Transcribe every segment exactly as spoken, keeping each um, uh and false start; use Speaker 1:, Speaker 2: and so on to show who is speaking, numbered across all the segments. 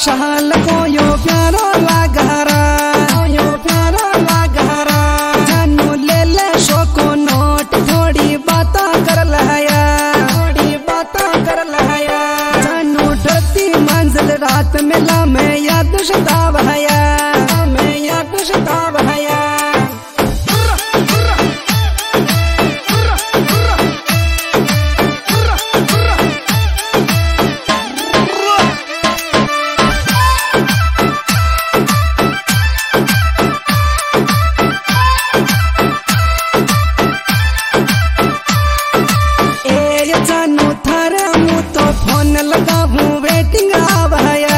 Speaker 1: शाल को यो प्यारो लागहरा यो प्यारो लागहरा जानू ले ले शो को नोट थोड़ी बाता कर लहया थोड़ी बाता कर लहया जानू डरती मंजिल रात मिला मैं याद शताब हया मैं याद शताब हया लगा हूँ वेटिंग आ भया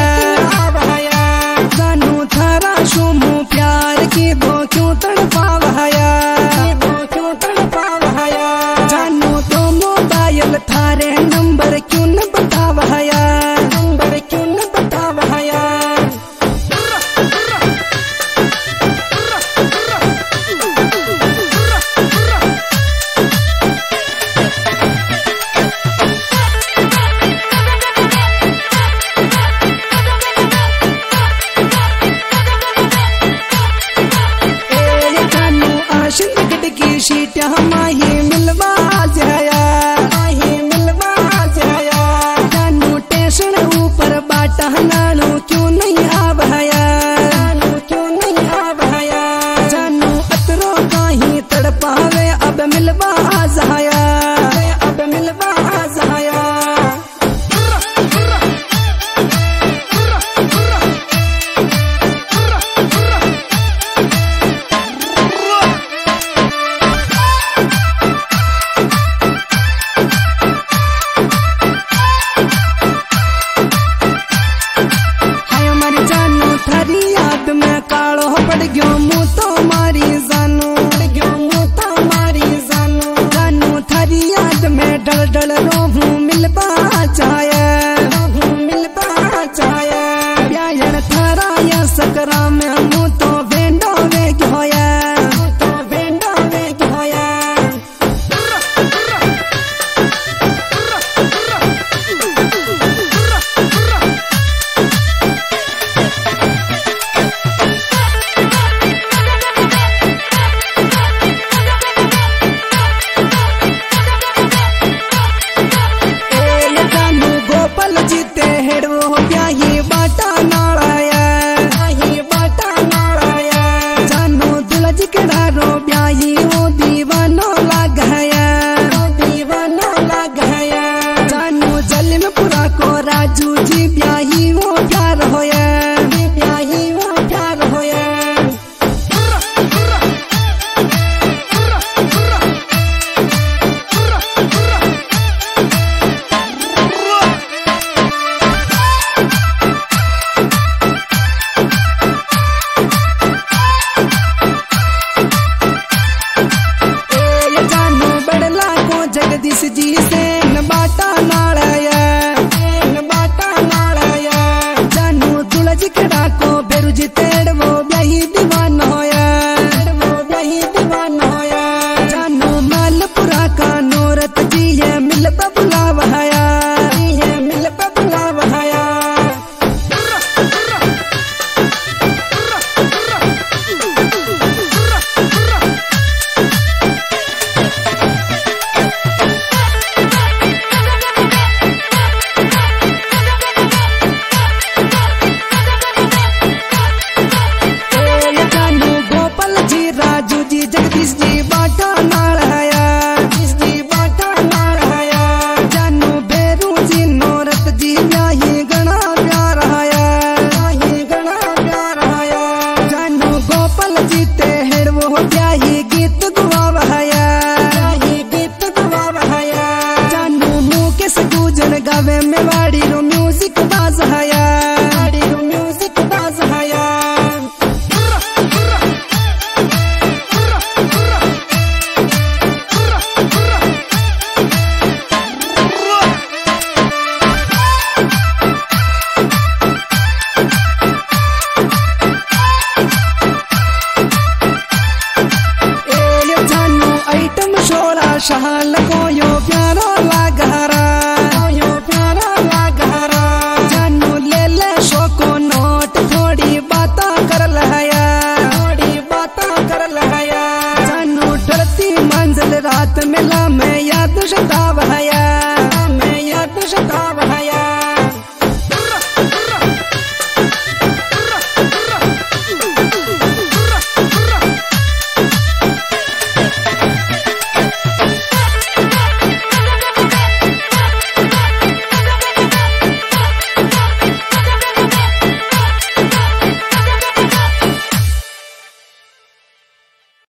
Speaker 1: जानू थारा शुमू प्यार की दो क्यों तड़पा भया क्यों तड़पा भया जानू तो मोबाइल थारे नंबर क्यों न बता भया नंबर क्यों न बता भया की शीट हमाही मिलवा जाया माही मिलवा जाया जानू टेंशन ऊपर बाटा नानू क्यों नहीं आ भया नानू क्यों नहीं आ भया जानू अतरो कहीं तड़पावे अब मिलवा जाया अब मिलवा जाया पड़ गयो मुँह तो मारी जानू पड़ गयो मुँह तो मारी जानू जानू थारी याद में डल डल रोहूं मिलबा चाहे रोहूं मिलबा चाहे ब्याहन थारा या सकरा में मुँह तो वेंडो वे होया तो वेंडो वे होया जीते हेड़ो ब्याही बाटा नाड़ाया ब्याही बाटा नाड़ाया जानू दुलज के डारो ब्याही वो दीवानो लाग गया दीवानो लाग गया जानू जलिम पुरा को राजू जी ब्याही वो प्यार होया ब्याही वो प्यार होया जगदीश जी से न